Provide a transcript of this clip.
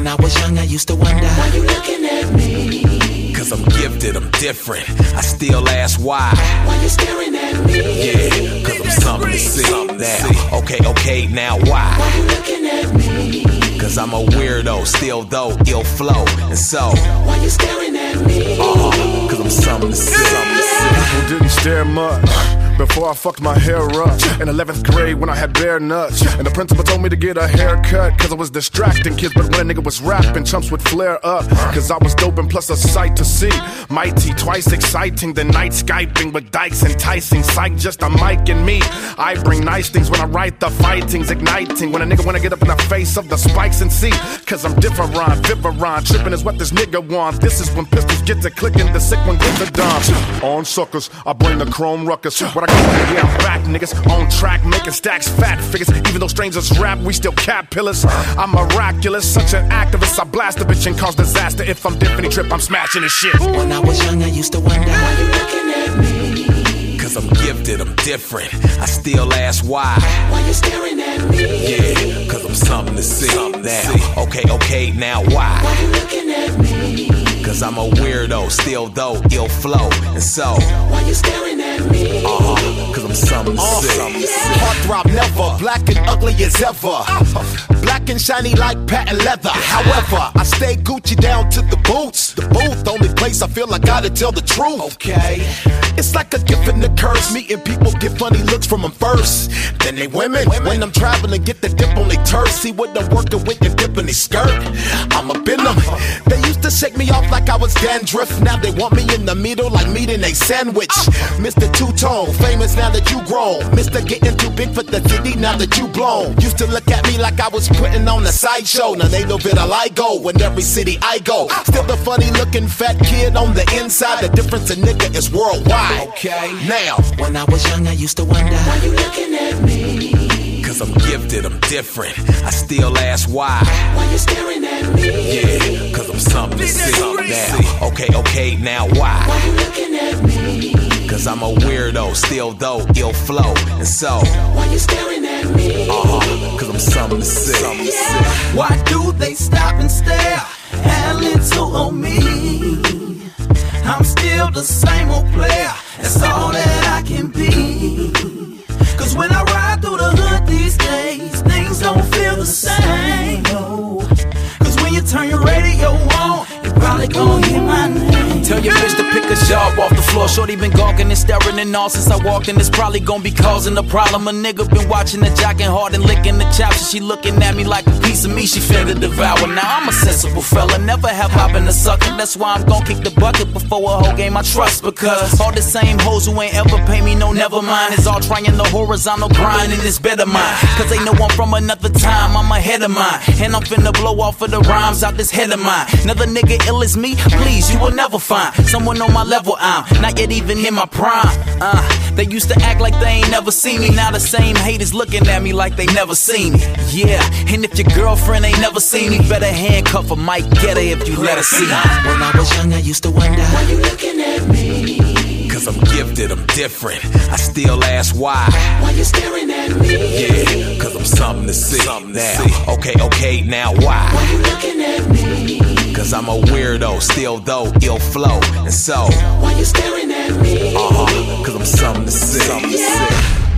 When I was young, I used to wonder, why you looking at me? Cause I'm gifted, I'm different. I still ask why. Why you staring at me? Yeah, cause I'm something to see. Now, okay, now why? Why you looking at me? Cause I'm a weirdo, still though, ill flow. And so, why you staring at me? Cause I'm something to see. People didn't stare much before I fucked my hair up. In 11th grade when I had bare nuts, and the principal told me to get a haircut cause I was distracting kids. But when a nigga was rapping, chumps would flare up cause I was dope and plus a sight to see. Mighty, twice exciting, the night Skyping with dykes enticing. Psych, just a mic and me. I bring nice things when I write, the fighting's igniting. When a nigga wanna get up in the face of the spikes and see, cause I'm different, Vivaron. Tripping is what this nigga wants. This is when pistols get to clicking, the sick one gets the dump. On suckers, I bring the chrome ruckus. What I got, yeah, I'm back, niggas. On track, making stacks, fat figures. Even though strangers rap, we still cap pillars. I'm miraculous, such an activist. I blast a bitch and cause disaster. If I'm dipping trip, I'm smashing this shit. When I was young, I used to wonder, why you looking at me? Cause I'm gifted, I'm different. I still ask why. Why you staring at me? Yeah, cause I'm something to see. Now, okay, now why? Why you looking at me? Cause I'm a weirdo, still though, ill flow. And so, why you staring at me? Cause I'm something to see. Heartthrob never, black and ugly as ever. Black and shiny like patent leather. However, I stay Gucci down to the boots. The booth, only place I feel I gotta tell the truth. Okay. It's like a gift and a curse. Meeting people get funny looks from them first. Then they women. When I'm traveling, get the dip on their turf. See what I'm working with and dip in their skirt. I'm up in them. They used to shake me off like I was dandruff. Now they want me in the middle like meat in a sandwich. Mr. Two-Tone, famous now that you grown. Mr. Getting too big for the city now that you blown. Used to look at me like I was putting on a sideshow. Now they know vitiligo in every city I go. Still the funny looking fat kid on the inside. The difference a nigga is worldwide. Okay. Now, when I was young, I used to wonder, why you looking at me? Cause I'm gifted, I'm different. I still ask why. Why you staring at me? Yeah, cause I'm something to see. Now, okay, now why? Why you looking at me? Cause I'm a weirdo, still though, ill flow. And so, why you staring at me? Cause I'm something to see. Why do they stop and stare a little on me? I'm still the same old player, that's all that I can be. Cause when I ride through the hood these days, things don't feel the same, no. Cause when you turn your radio on, you probably gon' hear my name. Tell your bitch to pick a job off the floor. Shorty been gawking and staring and all since I walked in. It's probably gon' be causing a problem. A nigga been watching her jocking hard and licking the chops. She looking at me like a piece of me she finna devour. Now I'm a sensible fella, never have I been a sucker. That's why I'm gon' kick the bucket before a whole game I trust. Because all the same hoes who ain't ever pay me no never mind is all trying the horizontal grind and it's better mine. Cause they know I'm from another time, I'm ahead of mine. And I'm finna blow off of the rhymes out this head of mine. Another nigga ill as me, please, you will never find someone on my level. I'm not yet even in my prime. They used to act like they ain't never seen me. Now the same haters looking at me like they never seen me. Yeah, and if your girlfriend ain't never seen me, better handcuff her, might get her if you let her see me. When I was young, I used to wonder, why you looking at me? Cause I'm gifted, I'm different. I still ask why. Why you staring at me? Yeah, cause I'm something to see. Now, okay, now why? Why you looking at me? Cause I'm a weirdo, still though, ill flow. And so, why you staring at me? cause I'm something to see.